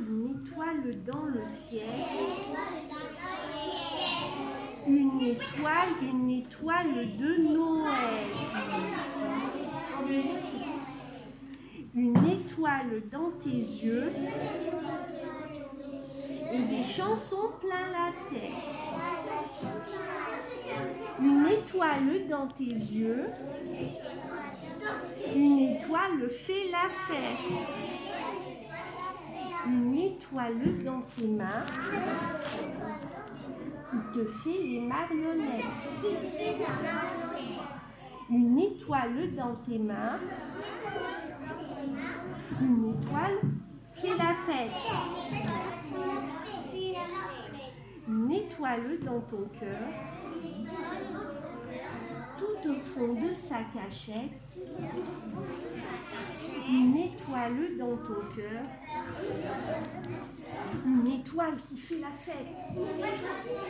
une étoile dans le ciel. Une étoile de Noël. Une étoile dans tes yeux et des chansons plein la tête. Une étoile dans tes yeux, une étoile fait la fête. Une étoile dans tes mains qui te fait les marionnettes. Une étoile dans tes mains, une étoile fait la fête. Une étoile dans ton cœur, tout au fond de sa cachette. Une étoile dans ton cœur, une étoile qui fait la fête.